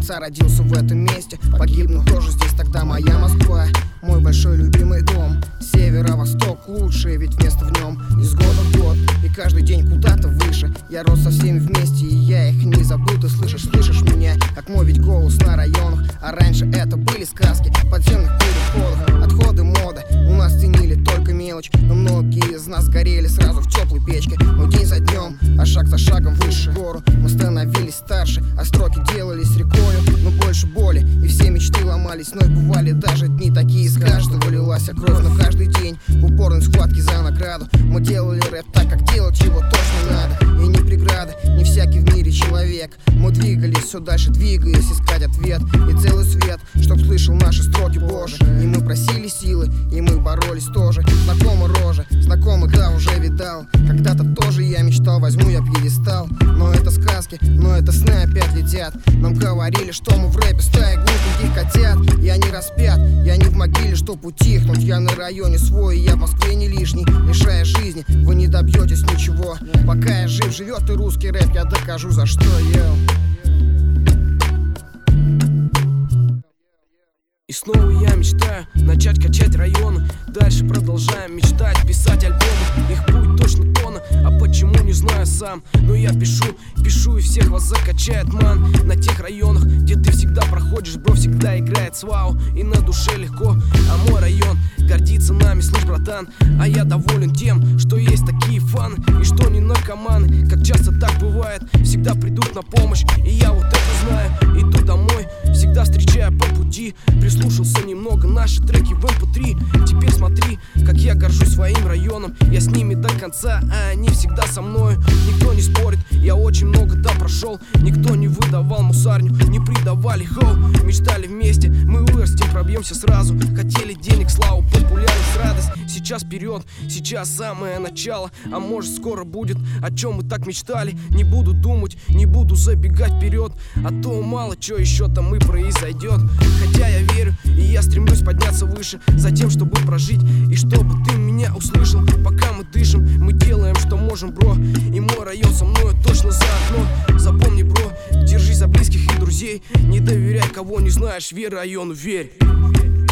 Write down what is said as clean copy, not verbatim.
конца родился в этом месте, погибну тоже здесь, тогда моя Москва. Мой большой любимый дом, северо-восток лучший, ведь место в нем из года в год, и каждый день куда-то выше. Я рос со всеми вместе, и я их не забыл. Ты слышишь меня, как мой ведь голос на районах. А раньше это были сказки в подземных переходах. Отходы мода, у нас ценили только мелочь, но многие из нас горели сразу в теплой печке. Но день за днем, а шаг за шагом выше гору, мы становились старше, а строки делались рекою. Но больше боли, и все мечты ломались, но и бывали даже дни такие, из каждого лилась кровь. Но каждый день в упорной схватке за награду мы делали рэп так, как делать его точно надо. И не преграда, не всякий в мире человек. Мы двигались все дальше, двигаясь, искать ответ и целый свет, чтоб слышал наши строки Боже. И мы просили силы, и мы боролись тоже. Знакомы рожи, знакомых, да, уже видал. Когда-то тоже я мечтал, возьму я пьедестал. Но это сказки, но это сны опять летят. Нам говорили, что мы в рэпе стая глупеньких котят. Я не распят, я не в могиле, чтоб утихнуть. Я на районе свой, и я в Москве не лишний. Лишая жизни, вы не добьетесь ничего. Пока я жив, живет и русский рэп, я докажу за что, йоу. И снова я мечтаю начать качать районы. Дальше продолжаем мечтать, писать альбомы. Их путь точно тонна, а почему не знаю сам. Но я пишу и всех вас закачает ман. На тех районах, где ты всегда проходишь, бро, всегда играет свау. И на душе легко, а мой район гордится нами, слышь, братан. А я доволен тем, что есть такие фаны, и что не наркоманы, как часто так бывает, всегда придут на помощь. И я вот это знаю, иду домой, всегда встречаю по пути. Прислушался немного, наши треки в MP3. Теперь смотри, как я горжусь своим районом. Я с ними до конца, а они всегда со мною. Никто не спорит, я очень много да прошел. Никто не выдавал мусарню, не придавали хоу. Мечтали вместе, мы вырастем, пробьемся сразу. Хотели денег, славу, популярность, радость. Сейчас вперед, сейчас самое начало. А может скоро будет, о чем мы так мечтали. Не буду думать, не буду забегать вперед, а то мало что еще там и произойдет. Хотя я верю, и я стремлюсь подняться выше, за тем, чтобы прожить, и чтобы ты меня услышал. Пока мы дышим, мы делаем, что можем, бро. И мой район со мной точно заодно. Запомни, бро, держись за близких и друзей. Не доверяй, кого не знаешь, верь району, верь.